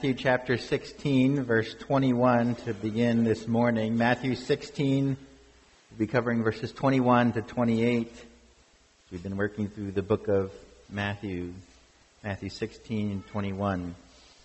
Matthew chapter 16, verse 21 to begin this morning. Matthew 16, we'll be covering verses 21 to 28. We've been working through the book of Matthew 16, 21.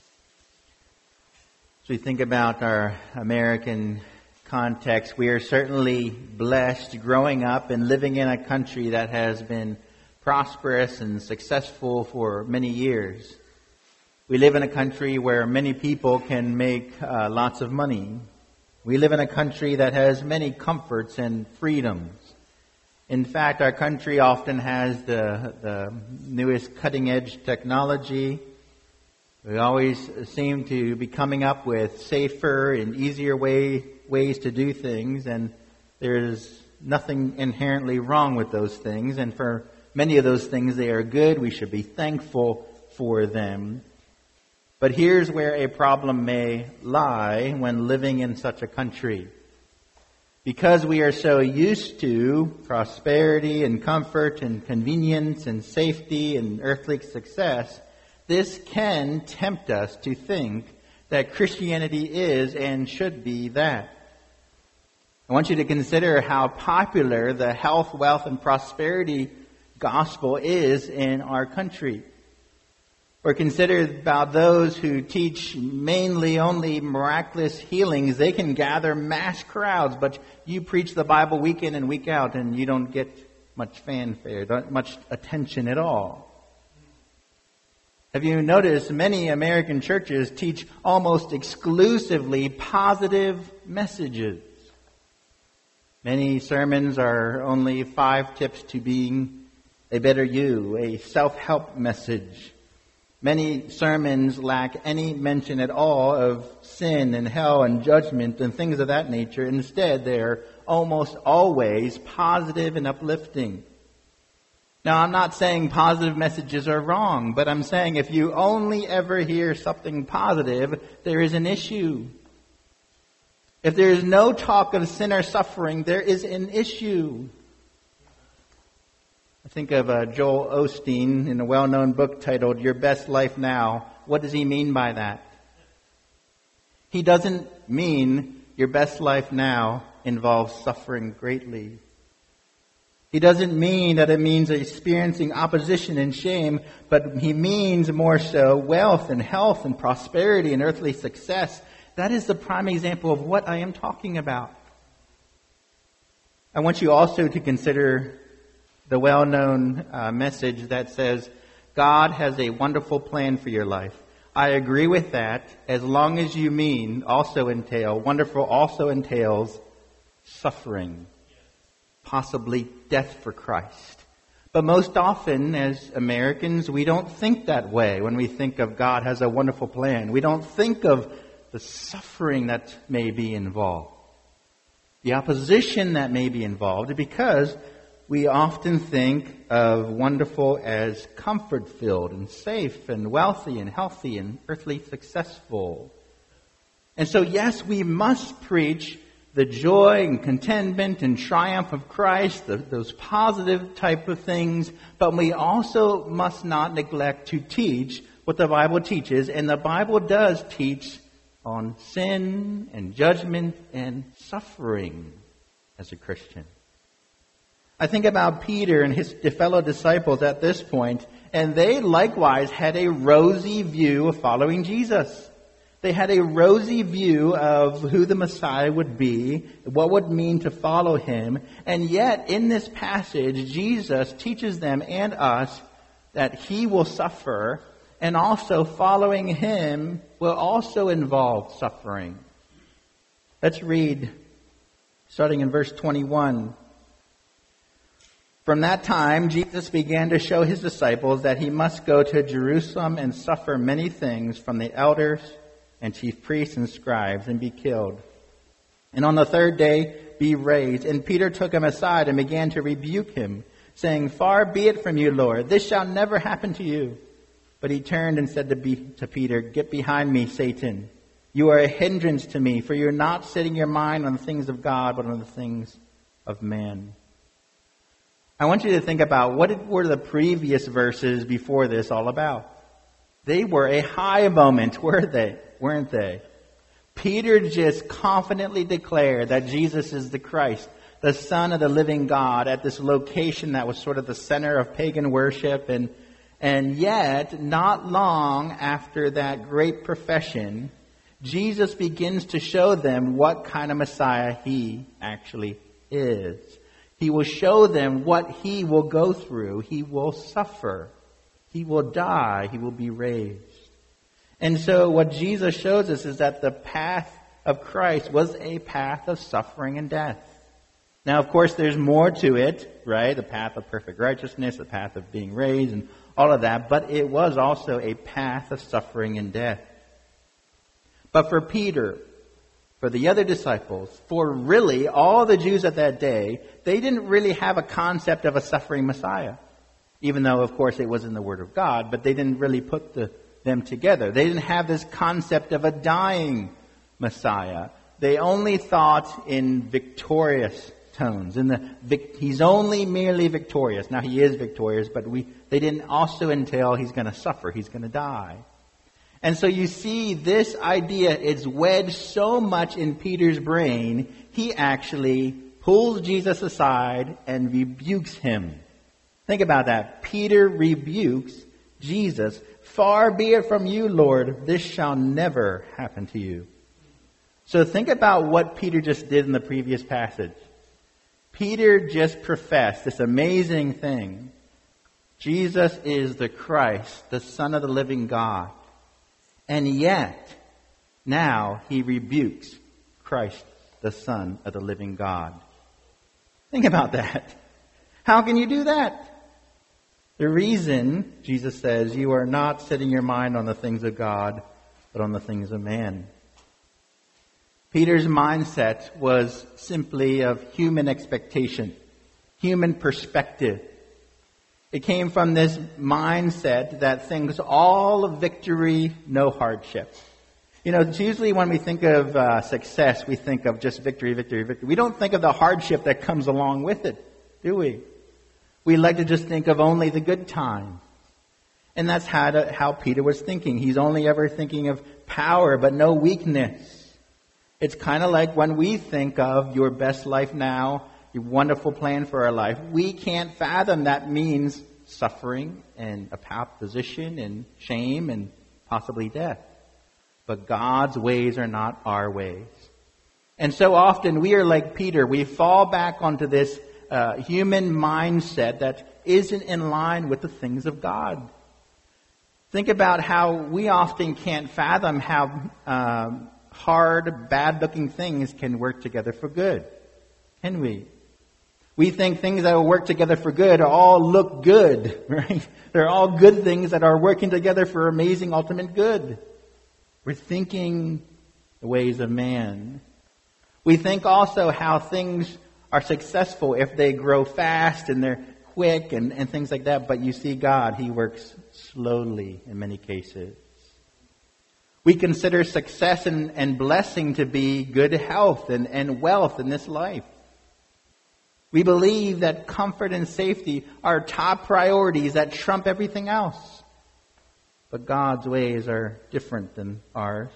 As we think about our American context, we are certainly blessed growing up and living in a country that has been prosperous and successful for many years. We live in a country where many people can make lots of money. We live in a country that has many comforts and freedoms. In fact, our country often has the newest cutting-edge technology. We always seem to be coming up with safer and easier ways to do things, and there's nothing inherently wrong with those things. And for many of those things, they are good. We should be thankful for them. But here's where a problem may lie when living in such a country. Because we are so used to prosperity and comfort and convenience and safety and earthly success, this can tempt us to think that Christianity is and should be that. I want you to consider how popular the health, wealth, and prosperity gospel is in our country. Or consider about those who teach mainly only miraculous healings. They can gather mass crowds, but you preach the Bible week in and week out and you don't get much fanfare, not much attention at all. Have you noticed many American churches teach almost exclusively positive messages? Many sermons are only 5 tips to being a better you, a self-help message. Many sermons lack any mention at all of sin and hell and judgment and things of that nature. Instead, they're almost always positive and uplifting. Now, I'm not saying positive messages are wrong, but I'm saying if you only ever hear something positive, there is an issue. If there is no talk of sin or suffering, there is an issue. I think of Joel Osteen in a well-known book titled Your Best Life Now. What does he mean by that? He doesn't mean your best life now involves suffering greatly. He doesn't mean that it means experiencing opposition and shame, but he means more so wealth and health and prosperity and earthly success. That is the prime example of what I am talking about. I want you also to consider the well-known message that says, God has a wonderful plan for your life. I agree with that, as long as you mean wonderful also entails suffering, possibly death for Christ. But most often, as Americans, we don't think that way when we think of God has a wonderful plan. We don't think of the suffering that may be involved, the opposition that may be involved, because we often think of wonderful as comfort-filled and safe and wealthy and healthy and earthly successful. And so, yes, we must preach the joy and contentment and triumph of Christ, those positive type of things, but we also must not neglect to teach what the Bible teaches. And the Bible does teach on sin and judgment and suffering as a Christian. I think about Peter and his fellow disciples at this point, and they likewise had a rosy view of following Jesus. They had a rosy view of who the Messiah would be, what would mean to follow him, and yet in this passage, Jesus teaches them and us that he will suffer, and also following him will also involve suffering. Let's read, starting in verse 21. From that time, Jesus began to show his disciples that he must go to Jerusalem and suffer many things from the elders and chief priests and scribes and be killed, and on the 3rd day be raised. And Peter took him aside and began to rebuke him, saying, Far be it from you, Lord, this shall never happen to you. But he turned and said to Peter, Get behind me, Satan. You are a hindrance to me, for you are not setting your mind on the things of God, but on the things of man. I want you to think about what were the previous verses before this all about. They were a high moment, weren't they? Peter just confidently declared that Jesus is the Christ, the Son of the living God, at this location that was sort of the center of pagan worship. And yet, not long after that great profession, Jesus begins to show them what kind of Messiah he actually is. He will show them what he will go through. He will suffer. He will die. He will be raised. And so what Jesus shows us is that the path of Christ was a path of suffering and death. Now, of course, there's more to it, right? The path of perfect righteousness, the path of being raised, and all of that. But it was also a path of suffering and death. But for Peter, for the other disciples, for really all the Jews at that day, they didn't really have a concept of a suffering Messiah. Even though, of course, it was in the Word of God, but they didn't really put them together. They didn't have this concept of a dying Messiah. They only thought in victorious tones. He's only merely victorious. Now, he is victorious, but they didn't also entail he's going to suffer, he's going to die. And so you see, this idea is wedged so much in Peter's brain, he actually pulls Jesus aside and rebukes him. Think about that. Peter rebukes Jesus. Far be it from you, Lord, this shall never happen to you. So think about what Peter just did in the previous passage. Peter just professed this amazing thing. Jesus is the Christ, the Son of the living God. And yet, now he rebukes Christ, the Son of the living God. Think about that. How can you do that? The reason, Jesus says, you are not setting your mind on the things of God, but on the things of man. Peter's mindset was simply of human expectation, human perspective. It came from this mindset that thinks all of victory, no hardship. You know, it's usually when we think of success, we think of just victory, victory, victory. We don't think of the hardship that comes along with it, do we? We like to just think of only the good times. And that's how Peter was thinking. He's only ever thinking of power, but no weakness. It's kind of like when we think of your best life now, your wonderful plan for our life, we can't fathom that means suffering and a position and shame and possibly death. But God's ways are not our ways. And so often we are like Peter. We fall back onto this human mindset that isn't in line with the things of God. Think about how we often can't fathom how hard, bad-looking things can work together for good. Can we? We think things that will work together for good all look good, right? They're all good things that are working together for amazing ultimate good. We're thinking the ways of man. We think also how things are successful if they grow fast and they're quick and things like that. But you see God, He works slowly in many cases. We consider success and blessing to be good health and wealth in this life. We believe that comfort and safety are top priorities that trump everything else. But God's ways are different than ours.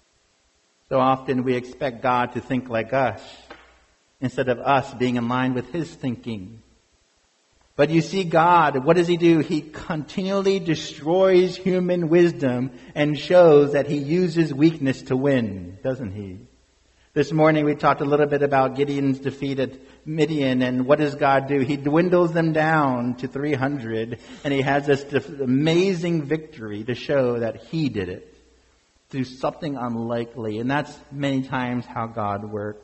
So often we expect God to think like us instead of us being in line with His thinking. But you see, God, what does He do? He continually destroys human wisdom and shows that He uses weakness to win, doesn't He? This morning we talked a little bit about Gideon's defeat at Midian, and what does God do? He dwindles them down to 300, and He has this amazing victory to show that He did it through something unlikely. And that's many times how God works.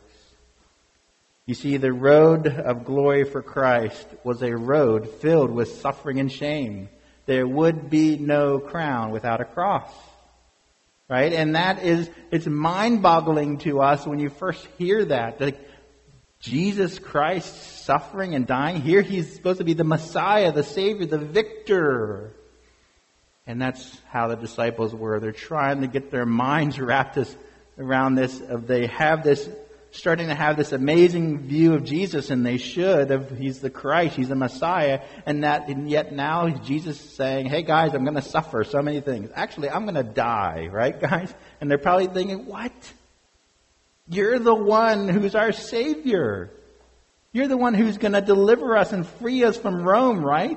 You see, the road of glory for Christ was a road filled with suffering and shame. There would be no crown without a cross. Right? And it's mind-boggling to us when you first hear that. Like, Jesus Christ suffering and dying. Here He's supposed to be the Messiah, the Savior, the victor. And that's how the disciples were. They're trying to get their minds wrapped around this. They have this starting to have this amazing view of Jesus, and they should, of He's the Christ, He's the Messiah, and yet now Jesus is saying, hey guys, I'm going to suffer so many things. Actually, I'm going to die, right guys? And they're probably thinking, what? You're the one who's our Savior. You're the one who's going to deliver us and free us from Rome, right?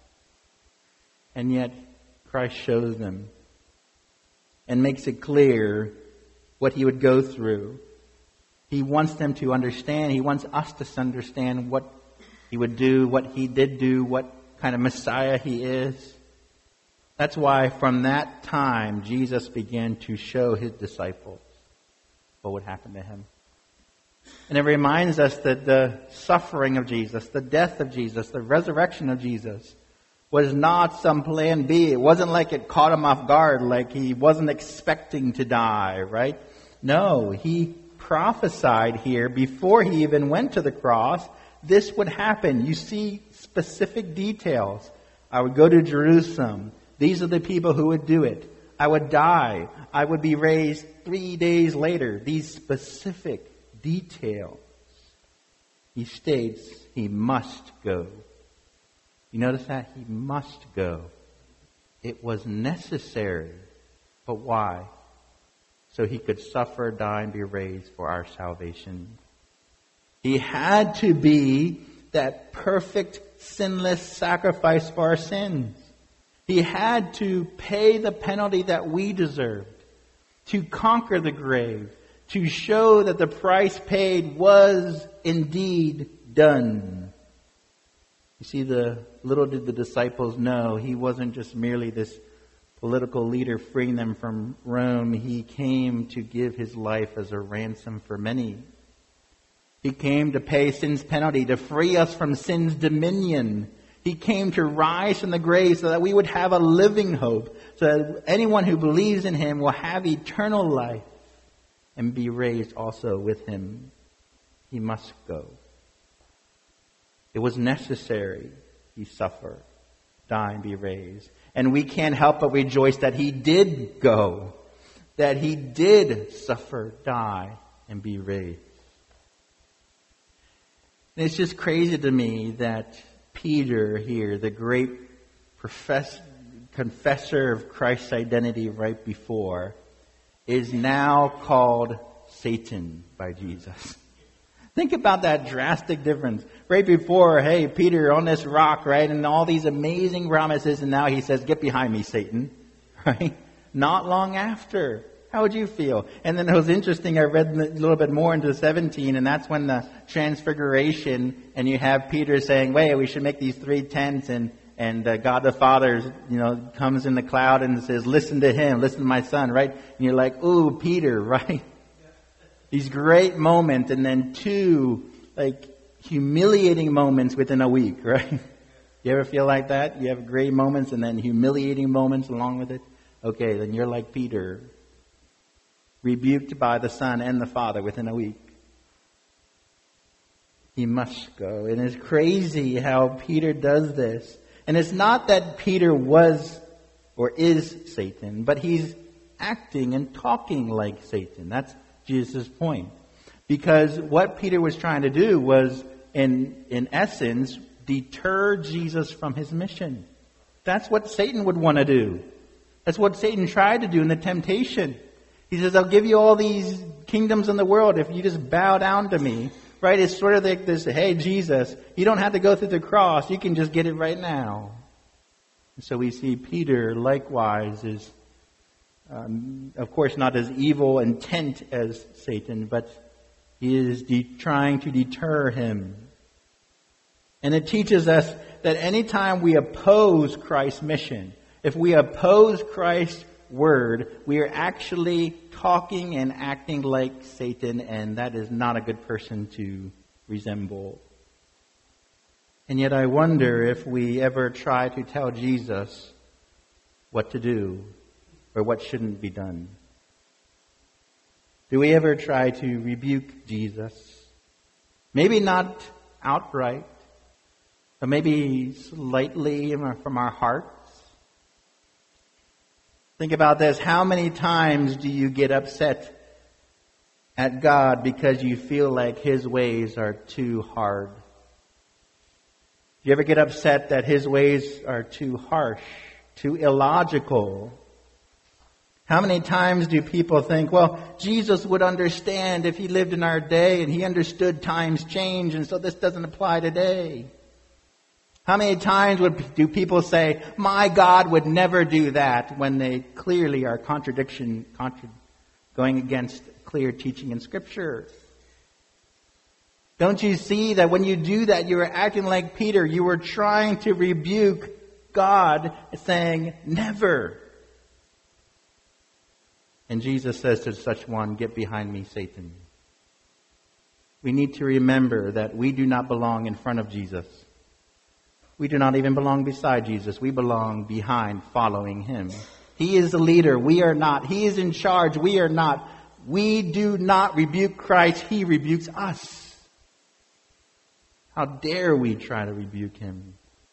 And yet, Christ shows them and makes it clear what He would go through. He wants them to understand. He wants us to understand what He would do, what He did do, what kind of Messiah He is. That's why from that time, Jesus began to show His disciples what would happen to Him. And it reminds us that the suffering of Jesus, the death of Jesus, the resurrection of Jesus was not some plan B. It wasn't like it caught Him off guard, like He wasn't expecting to die, right? No, He prophesied here before He even went to the cross, this would happen. You see specific details. I would go to Jerusalem. These are the people who would do it. I would die. I would be raised 3 days later. These specific details. He states He must go. You notice that? He must go. It was necessary. But why? So He could suffer, die, and be raised for our salvation. He had to be that perfect, sinless sacrifice for our sins. He had to pay the penalty that we deserved, to conquer the grave, to show that the price paid was indeed done. You see, little did the disciples know, He wasn't just merely this political leader freeing them from Rome. He came to give His life as a ransom for many. He came to pay sin's penalty, to free us from sin's dominion. He came to rise from the grave so that we would have a living hope, so that anyone who believes in Him will have eternal life and be raised also with Him. He must go. It was necessary He suffer, die, and be raised. And we can't help but rejoice that He did go, that He did suffer, die, and be raised. And it's just crazy to me that Peter here, the great confessor of Christ's identity right before, is now called Satan by Jesus. Think about that drastic difference. Right before, hey, Peter, on this rock, right? And all these amazing promises. And now He says, get behind me, Satan. Right? Not long after. How would you feel? And then it was interesting. I read a little bit more into 17. And that's when the transfiguration. And you have Peter saying, wait, we should make these 3 tents. And God the Father, comes in the cloud and says, listen to Him. Listen to my Son, right? And you're like, ooh, Peter, right? These great moments, and then 2 humiliating moments within a week, right? You ever feel like that? You have great moments and then humiliating moments along with it? Okay, then you're like Peter, rebuked by the Son and the Father within a week. He must go. And it's crazy how Peter does this. And it's not that Peter was or is Satan, but he's acting and talking like Satan. That's Jesus' point. Because what Peter was trying to do was, in essence, deter Jesus from His mission. That's what Satan would want to do. That's what Satan tried to do in the temptation. He says, I'll give you all these kingdoms in the world if you just bow down to me. Right? It's sort of like this, hey, Jesus, you don't have to go through the cross. You can just get it right now. And so we see Peter likewise is, of course, not as evil intent as Satan, but he is trying to deter him. And it teaches us that anytime we oppose Christ's mission, if we oppose Christ's word, we are actually talking and acting like Satan, and that is not a good person to resemble. And yet I wonder if we ever try to tell Jesus what to do or what shouldn't be done. Do we ever try to rebuke Jesus? Maybe not outright, but maybe slightly from our hearts. Think about this. How many times do you get upset at God because you feel like His ways are too hard? Do you ever get upset that His ways are too harsh, too illogical? How many times do people think, well, Jesus would understand if He lived in our day and He understood times change, and so this doesn't apply today? How many times do people say, my God would never do that, when they clearly are going against clear teaching in Scripture? Don't you see that when you do that, you are acting like Peter? You were trying to rebuke God, saying, never. And Jesus says to such one, get behind me, Satan. We need to remember that we do not belong in front of Jesus. We do not even belong beside Jesus. We belong behind, following Him. He is the leader. We are not. He is in charge. We are not. We do not rebuke Christ. He rebukes us. How dare we try to rebuke Him?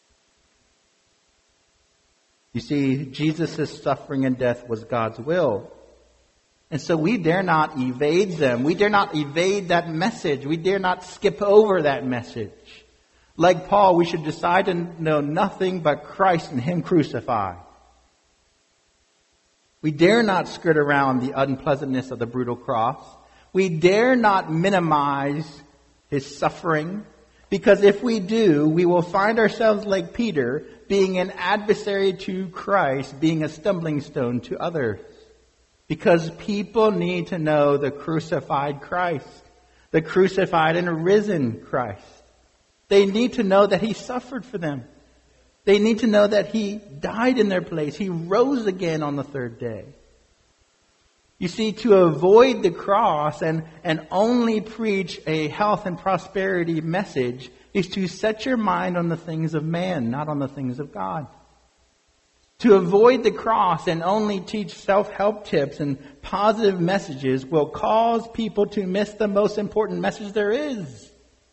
You see, Jesus' suffering and death was God's will. And so we dare not evade them. We dare not evade that message. We dare not skip over that message. Like Paul, we should decide to know nothing but Christ and Him crucified. We dare not skirt around the unpleasantness of the brutal cross. We dare not minimize His suffering, because if we do, we will find ourselves like Peter, being an adversary to Christ, being a stumbling stone to others. Because people need to know the crucified Christ, the crucified and risen Christ. They need to know that He suffered for them. They need to know that He died in their place. He rose again on the third day. You see, to avoid the cross and only preach a health and prosperity message is to set your mind on the things of man, not on the things of God. To avoid the cross and only teach self-help tips and positive messages will cause people to miss the most important message there is.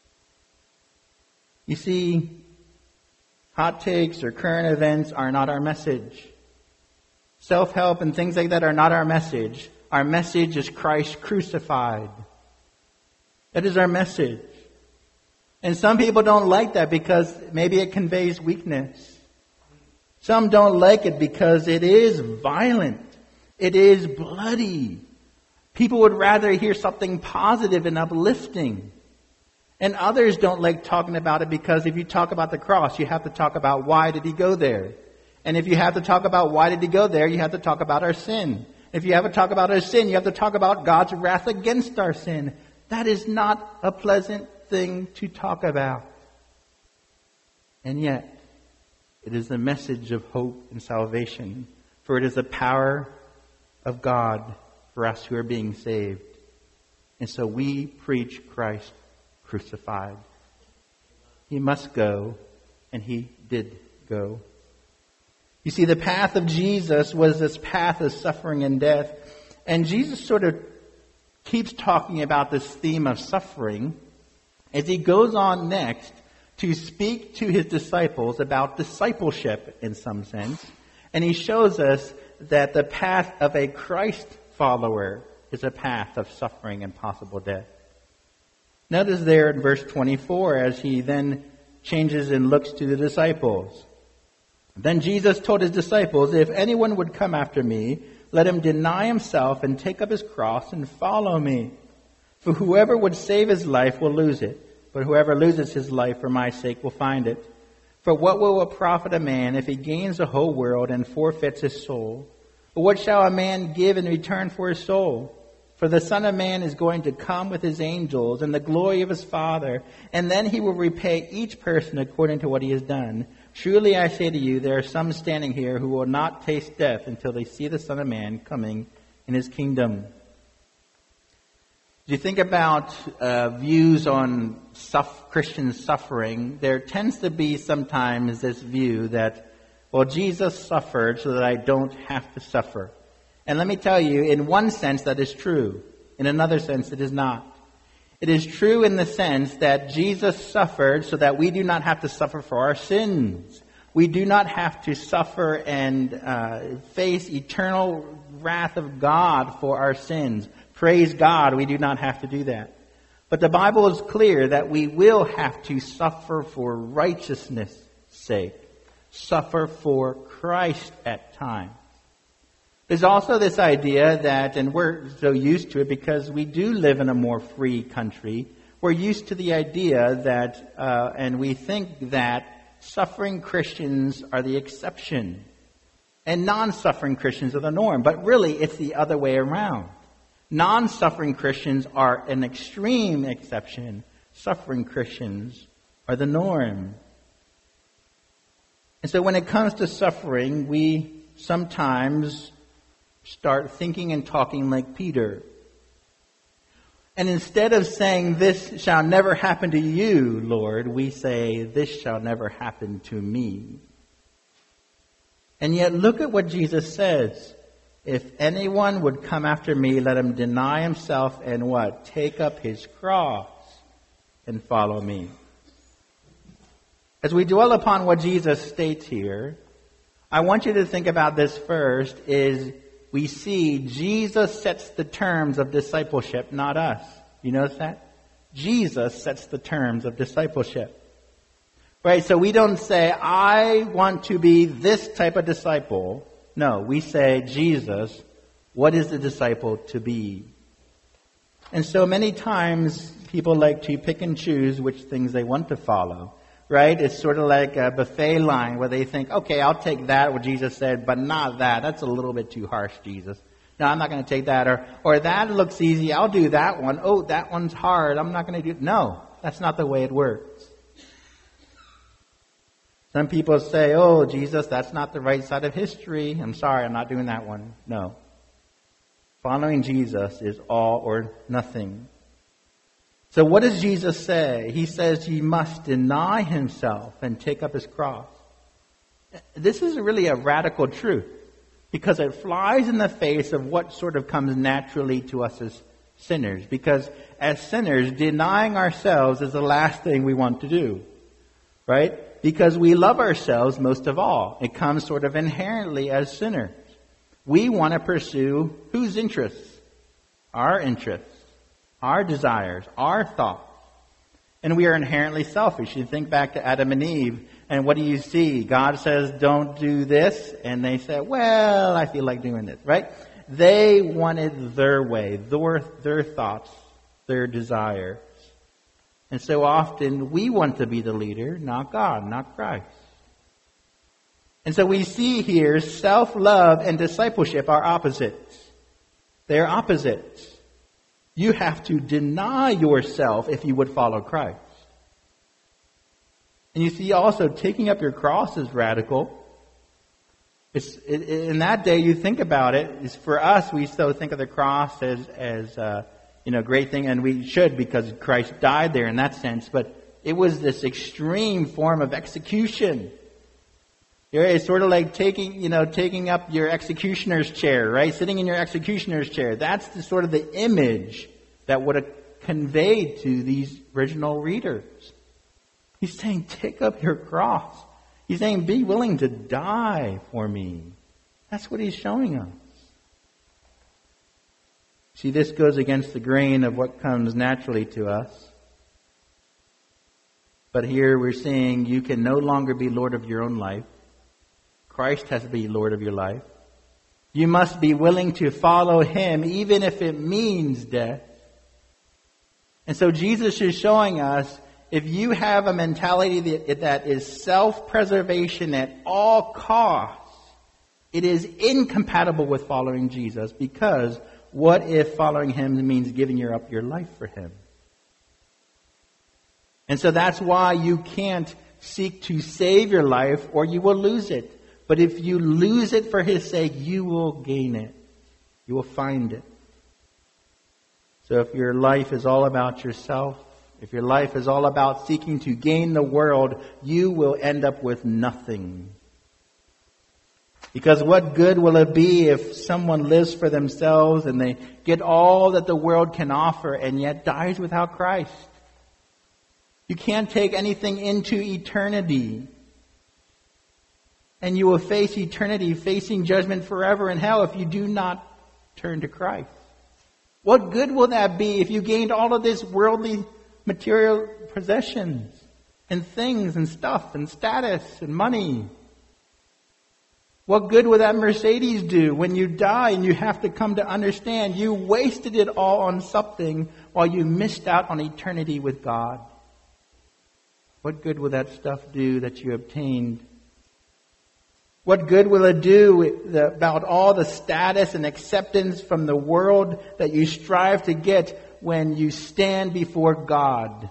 You see, hot takes or current events are not our message. Self-help and things like that are not our message. Our message is Christ crucified. That is our message. And some people don't like that because maybe it conveys weakness. Some don't like it because it is violent. It is bloody. People would rather hear something positive and uplifting. And others don't like talking about it because if you talk about the cross, you have to talk about why did He go there. And if you have to talk about why did He go there, you have to talk about our sin. If you have to talk about our sin, you have to talk about God's wrath against our sin. That is not a pleasant thing to talk about. And yet, it is the message of hope and salvation. For it is the power of God for us who are being saved. And so we preach Christ crucified. He must go, and He did go. You see, the path of Jesus was this path of suffering and death. And Jesus sort of keeps talking about this theme of suffering as He goes on next to speak to His disciples about discipleship in some sense. And He shows us that the path of a Christ follower is a path of suffering and possible death. Notice there in verse 24 as He then changes and looks to the disciples. Then Jesus told His disciples, if anyone would come after me, let him deny himself and take up his cross and follow me. For whoever would save his life will lose it. But whoever loses his life for my sake will find it. For what will it profit a man if he gains the whole world and forfeits his soul? Or what shall a man give in return for his soul? For the Son of Man is going to come with His angels in the glory of His Father, and then He will repay each person according to what he has done. Truly I say to you, there are some standing here who will not taste death until they see the Son of Man coming in His kingdom. As you think about views on Christian suffering, there tends to be sometimes this view that, well, Jesus suffered so that I don't have to suffer. And let me tell you, in one sense that is true. In another sense it is not. It is true in the sense that Jesus suffered so that we do not have to suffer for our sins. We do not have to suffer and face eternal wrath of God for our sins. Praise God, we do not have to do that. But the Bible is clear that we will have to suffer for righteousness' sake. Suffer for Christ at times. There's also this idea that, and we're so used to it because we do live in a more free country, we're used to the idea that, and we think that suffering Christians are the exception and non-suffering Christians are the norm. But really, it's the other way around. Non-suffering Christians are an extreme exception. Suffering Christians are the norm. And so when it comes to suffering, we sometimes start thinking and talking like Peter. And instead of saying, "This shall never happen to you, Lord," we say, "This shall never happen to me." And yet look at what Jesus says. If anyone would come after me, let him deny himself and what? Take up his cross and follow me. As we dwell upon what Jesus states here, I want you to think about this first, is we see Jesus sets the terms of discipleship, not us. You notice that? Jesus sets the terms of discipleship. Right, so we don't say, "I want to be this type of disciple." No, we say, "Jesus, what is the disciple to be?" And so many times people like to pick and choose which things they want to follow. Right? It's sort of like a buffet line where they think, "Okay, I'll take that, what Jesus said, but not that. That's a little bit too harsh, Jesus. No, I'm not going to take that." Or that looks easy. I'll do that one. Oh, that one's hard. I'm not going to do it. No, that's not the way it works. Some people say, "Oh, Jesus, that's not the right side of history. I'm sorry, I'm not doing that one." No. Following Jesus is all or nothing. So what does Jesus say? He says he must deny himself and take up his cross. This is really a radical truth because it flies in the face of what sort of comes naturally to us as sinners. Because as sinners, denying ourselves is the last thing we want to do. Right? Because we love ourselves most of all. It comes sort of inherently as sinners. We want to pursue whose interests? Our interests. Our desires, our thoughts. And we are inherently selfish. You think back to Adam and Eve, and what do you see? God says, "Don't do this," and they say, "Well, I feel like doing this," right? They wanted their way, their thoughts, their desires. And so often we want to be the leader, not God, not Christ. And so we see here self-love and discipleship are opposites. They're opposites. You have to deny yourself if you would follow Christ. And you see also taking up your cross is radical. In that day, you think about it. It's for us, we still think of the cross as a great thing, and we should because Christ died there in that sense. But it was this extreme form of execution. It's sort of like taking up your executioner's chair, right? Sitting in your executioner's chair. That's the sort of the image that would have conveyed to these original readers. He's saying, take up your cross. He's saying, be willing to die for me. That's what he's showing us. See, this goes against the grain of what comes naturally to us. But here we're seeing you can no longer be Lord of your own life. Christ has to be Lord of your life. You must be willing to follow him even if it means death. And so Jesus is showing us if you have a mentality that is self-preservation at all costs, it is incompatible with following Jesus, because what if following him means giving up your life for him? And so that's why you can't seek to save your life or you will lose it. But if you lose it for his sake, you will gain it. You will find it. So if your life is all about yourself, if your life is all about seeking to gain the world, you will end up with nothing. Because what good will it be if someone lives for themselves and they get all that the world can offer and yet dies without Christ? You can't take anything into eternity. And you will face eternity, facing judgment forever in hell if you do not turn to Christ. What good will that be if you gained all of this worldly material possessions and things and stuff and status and money? What good will that Mercedes do when you die and you have to come to understand you wasted it all on something while you missed out on eternity with God? What good will that stuff do that you obtained? What good will it do about all the status and acceptance from the world that you strive to get when you stand before God?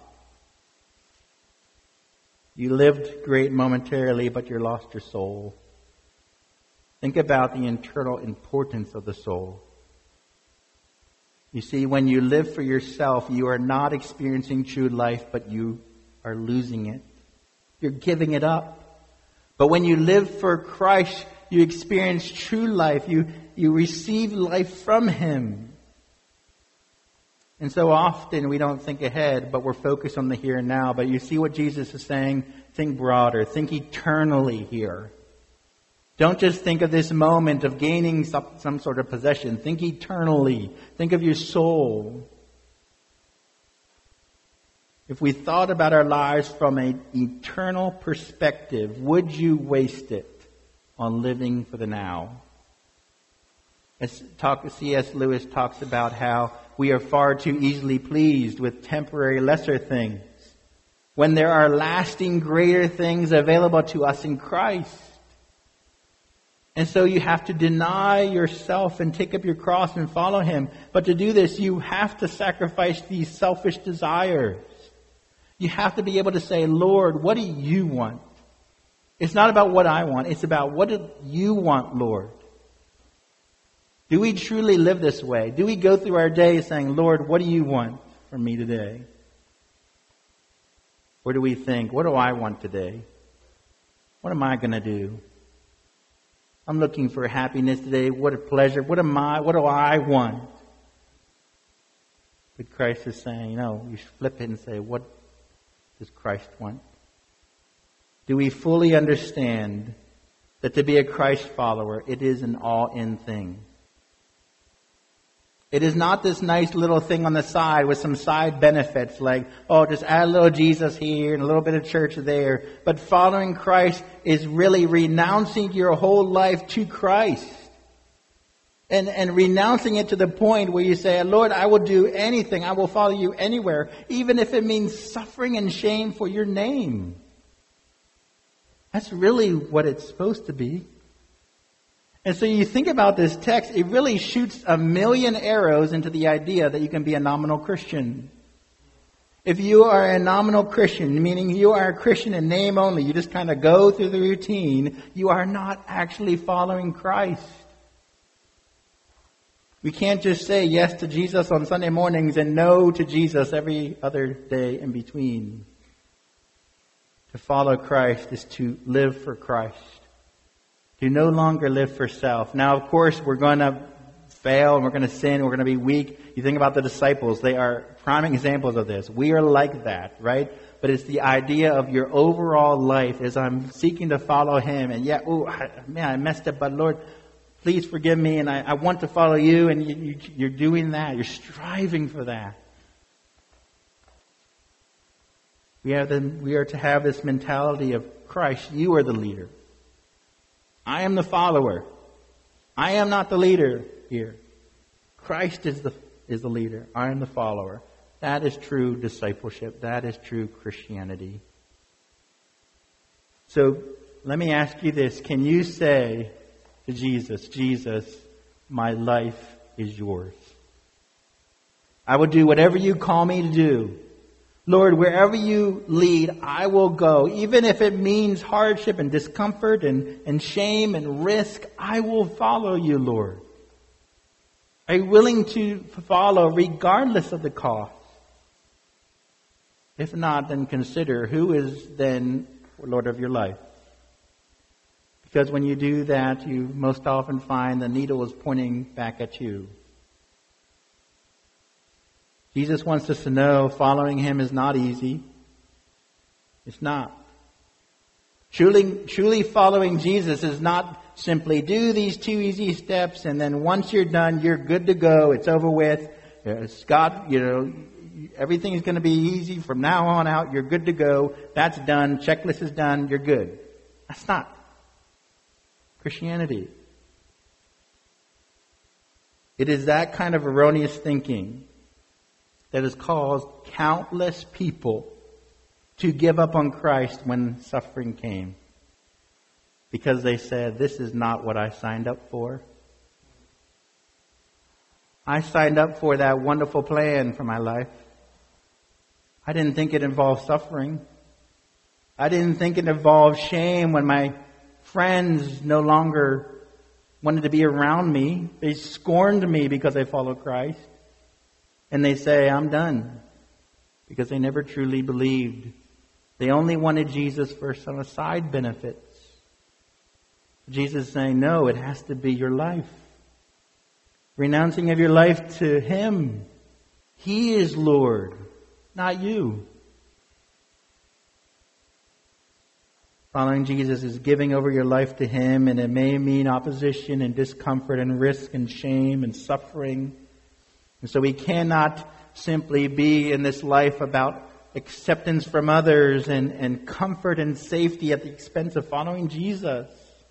You lived great momentarily, but you lost your soul. Think about the internal importance of the soul. You see, when you live for yourself, you are not experiencing true life, but you are losing it. You're giving it up. But when you live for Christ, you experience true life. You receive life from Him. And so often we don't think ahead, but we're focused on the here and now. But you see what Jesus is saying? Think broader. Think eternally here. Don't just think of this moment of gaining some sort of possession. Think eternally. Think of your soul. If we thought about our lives from an eternal perspective, would you waste it on living for the now? C.S. Lewis talks about how we are far too easily pleased with temporary lesser things when there are lasting greater things available to us in Christ. And so you have to deny yourself and take up your cross and follow Him. But to do this, you have to sacrifice these selfish desires. You have to be able to say, Lord, what do you want? It's not about what I want. It's about what do you want, Lord? Do we truly live this way? Do we go through our day saying, Lord, what do you want from me today? Or do we think, what do I want today? What am I going to do? I'm looking for happiness today. What a pleasure. What do I want? But Christ is saying, no, you flip it and say, what does Christ want? Do we fully understand that to be a Christ follower, it is an all-in thing? It is not this nice little thing on the side with some side benefits like, oh, just add a little Jesus here and a little bit of church there. But following Christ is really renouncing your whole life to Christ. And renouncing it to the point where you say, Lord, I will do anything. I will follow you anywhere, even if it means suffering and shame for your name. That's really what it's supposed to be. And so you think about this text, it really shoots a million arrows into the idea that you can be a nominal Christian. If you are a nominal Christian, meaning you are a Christian in name only, you just kind of go through the routine, you are not actually following Christ. We can't just say yes to Jesus on Sunday mornings and no to Jesus every other day in between. To follow Christ is to live for Christ. To no longer live for self. Now, of course, we're going to fail and we're going to sin. We're going to be weak. You think about the disciples. They are prime examples of this. We are like that, right? But it's the idea of your overall life as I'm seeking to follow Him. And I messed up, but Lord, please forgive me. And I want to follow you. And you're doing that. You're striving for that. We are to have this mentality of Christ. You are the leader. I am the follower. I am not the leader here. Christ is the leader. I am the follower. That is true discipleship. That is true Christianity. So let me ask you this. Can you say to Jesus, Jesus, my life is yours. I will do whatever you call me to do. Lord, wherever you lead, I will go. Even if it means hardship and discomfort and shame and risk, I will follow you, Lord. Are you willing to follow regardless of the cost? If not, then consider who is then Lord of your life. Because when you do that, you most often find the needle is pointing back at you. Jesus wants us to know following Him is not easy. It's not. Truly following Jesus is not simply do these 2 easy steps and then once you're done, you're good to go. It's over with. God, everything is going to be easy from now on out. You're good to go. That's done. Checklist is done. You're good. That's not Christianity. It is that kind of erroneous thinking that has caused countless people to give up on Christ when suffering came. Because they said, this is not what I signed up for. I signed up for that wonderful plan for my life. I didn't think it involved suffering. I didn't think it involved shame when my friends no longer wanted to be around me. They scorned me because I followed Christ. And they say, I'm done. Because they never truly believed. They only wanted Jesus for some side benefits. Jesus is saying, no, it has to be your life. Renouncing of your life to Him. He is Lord, not you. Following Jesus is giving over your life to Him, and it may mean opposition and discomfort and risk and shame and suffering. And so we cannot simply be in this life about acceptance from others and comfort and safety at the expense of following Jesus.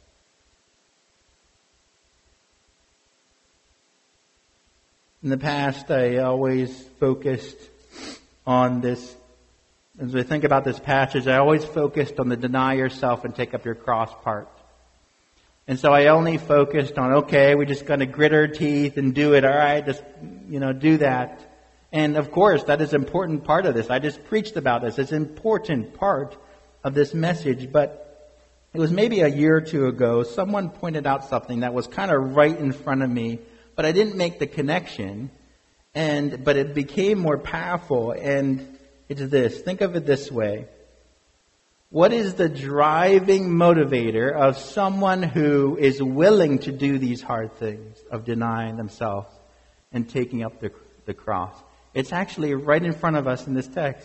In the past, I always focused on this. As I think about this passage, I always focused on the deny yourself and take up your cross part. And so I only focused on, okay, we just got to grit our teeth and do it. All right, just, do that. And of course, that is an important part of this. I just preached about this. It's an important part of this message. But it was maybe a year or two ago, someone pointed out something that was kind of right in front of me, but I didn't make the connection. But it became more powerful. And it's this. Think of it this way. What is the driving motivator of someone who is willing to do these hard things of denying themselves and taking up the cross? It's actually right in front of us in this text.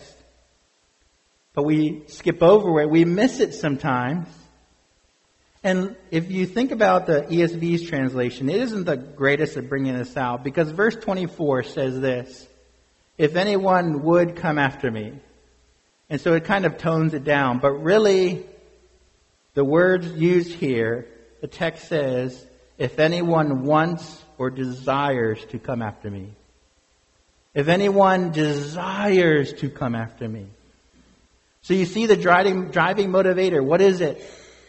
But we skip over it. We miss it sometimes. And if you think about the ESV's translation, it isn't the greatest at bringing this out, because verse 24 says this, if anyone would come after me. And so it kind of tones it down. But really, the words used here, the text says, if anyone wants or desires to come after me. If anyone desires to come after me. So you see the driving motivator. What is it?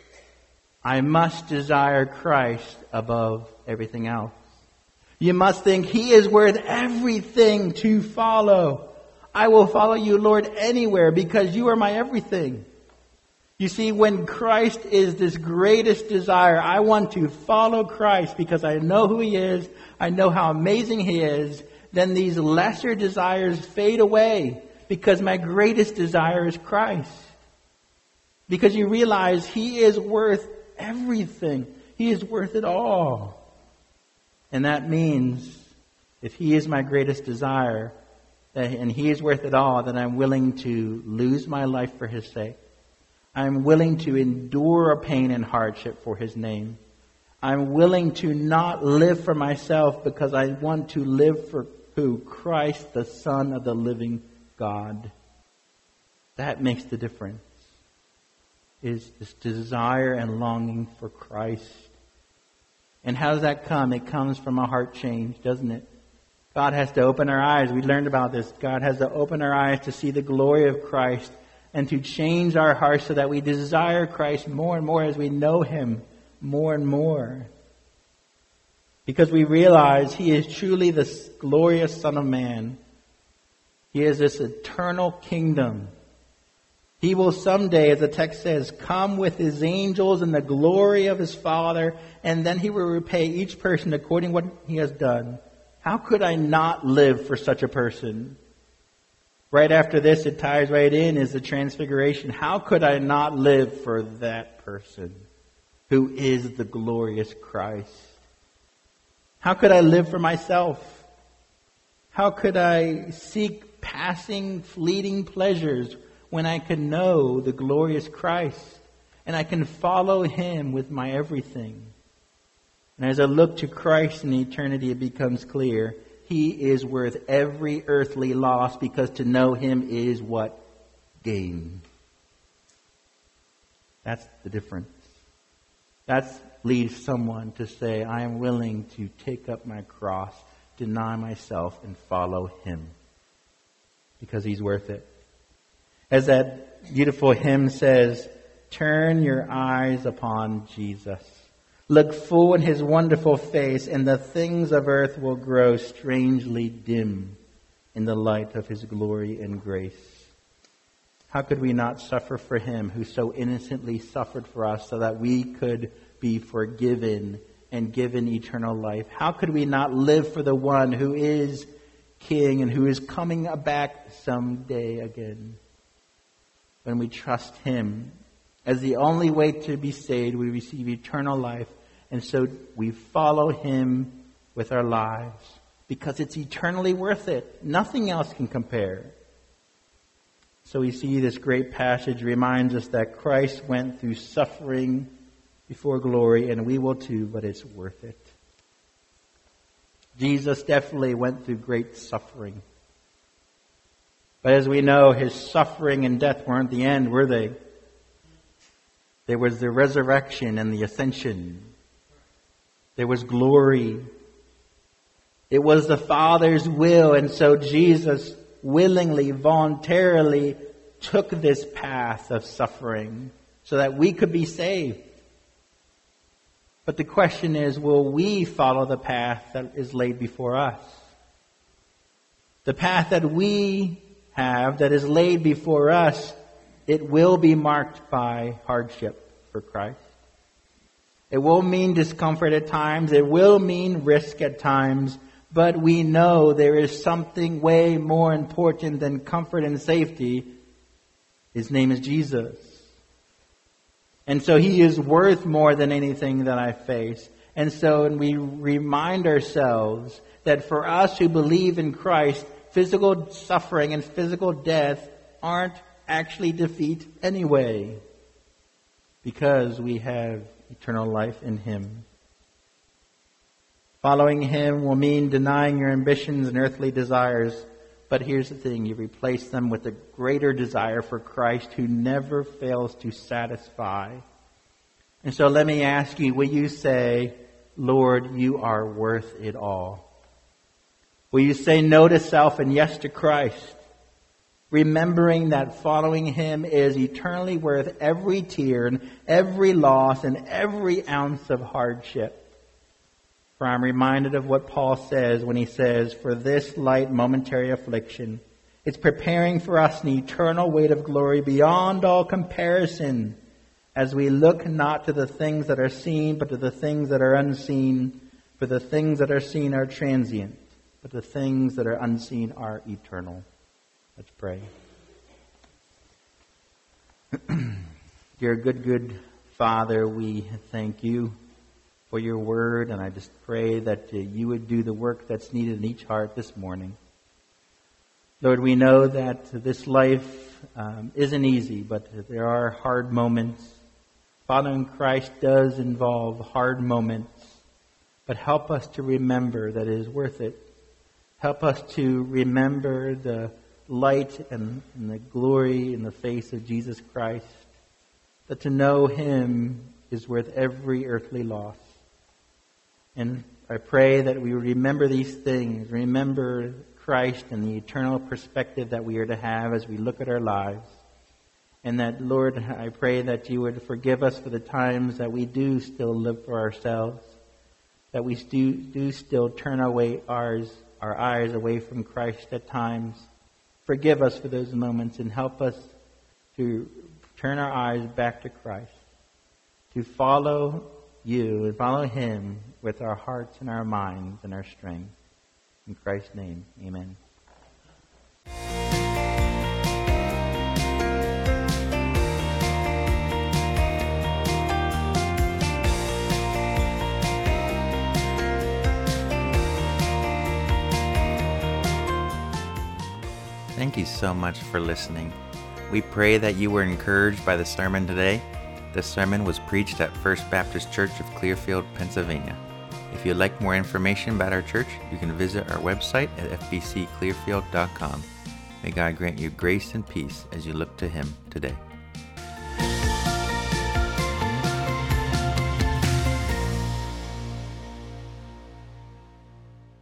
I must desire Christ above everything else. You must think He is worth everything to follow. I will follow you, Lord, anywhere because you are my everything. You see, when Christ is this greatest desire, I want to follow Christ because I know who He is. I know how amazing He is. Then these lesser desires fade away because my greatest desire is Christ. Because you realize He is worth everything. He is worth it all. And that means if He is my greatest desire and He is worth it all, then I'm willing to lose my life for His sake. I'm willing to endure a pain and hardship for His name. I'm willing to not live for myself because I want to live for who? Christ, the Son of the living God. That makes the difference. Is this desire and longing for Christ. And how does that come? It comes from a heart change, doesn't it? God has to open our eyes. We learned about this. God has to open our eyes to see the glory of Christ and to change our hearts so that we desire Christ more and more as we know Him more and more. Because we realize He is truly the glorious Son of Man. He is this eternal kingdom. He will someday, as the text says, come with His angels in the glory of His Father, and then He will repay each person according to what he has done. How could I not live for such a person? Right after this, it ties right in, is the transfiguration. How could I not live for that person who is the glorious Christ? How could I live for myself? How could I seek passing, fleeting pleasures when I can know the glorious Christ and I can follow Him with my everything? And as I look to Christ in eternity, it becomes clear He is worth every earthly loss, because to know him is what? Gain. That's the difference. That leads someone to say, I am willing to take up my cross, deny myself, and follow him. Because he's worth it. As that beautiful hymn says, turn your eyes upon Jesus. Look full in his wonderful face, and the things of earth will grow strangely dim in the light of his glory and grace. How could we not suffer for him who so innocently suffered for us so that we could be forgiven and given eternal life? How could we not live for the one who is King and who is coming back someday again? When we trust him as the only way to be saved, we receive eternal life. And so we follow him with our lives because it's eternally worth it. Nothing else can compare. So we see this great passage reminds us that Christ went through suffering before glory, and we will too, but it's worth it. Jesus definitely went through great suffering. But as we know, his suffering and death weren't the end, were they? There was the resurrection and the ascension. There was glory. It was the Father's will, and so Jesus willingly, voluntarily took this path of suffering so that we could be saved. But the question is, will we follow the path that is laid before us? The path that we have, that is laid before us, it will be marked by hardship for Christ. It will mean discomfort at times. It will mean risk at times. But we know there is something way more important than comfort and safety. His name is Jesus. And so he is worth more than anything that I face. And so when we remind ourselves that for us who believe in Christ, physical suffering and physical death aren't actually defeat anyway, because we have eternal life in him. Following him will mean denying your ambitions and earthly desires. But here's the thing, you replace them with a greater desire for Christ who never fails to satisfy. And so let me ask you, will you say, Lord, you are worth it all? Will you say no to self and yes to Christ? Remembering that following him is eternally worth every tear and every loss and every ounce of hardship. For I'm reminded of what Paul says when he says, for this light momentary affliction, it's preparing for us an eternal weight of glory beyond all comparison, as we look not to the things that are seen, but to the things that are unseen. For the things that are seen are transient, but the things that are unseen are eternal. Let's pray. Dear good Father, we thank you for your word, and I just pray that you would do the work that's needed in each heart this morning. Lord, we know that this life isn't easy, but there are hard moments. Following Christ does involve hard moments, but help us to remember that it is worth it. Help us to remember the light and the glory in the face of Jesus Christ, that to know him is worth every earthly loss. And I pray that we remember these things, remember Christ and the eternal perspective that we are to have as we look at our lives. And that, Lord, I pray that you would forgive us for the times that we do still live for ourselves, that we do still turn our eyes away from Christ at times. Forgive us for those moments and help us to turn our eyes back to Christ, to follow you and follow him with our hearts and our minds and our strength. In Christ's name, amen. Thank you so much for listening. We pray that you were encouraged by the sermon today. The sermon was preached at First Baptist Church of Clearfield, Pennsylvania. If you'd like more information about our church, you can visit our website at fbcclearfield.com. May God grant you grace and peace as you look to Him today.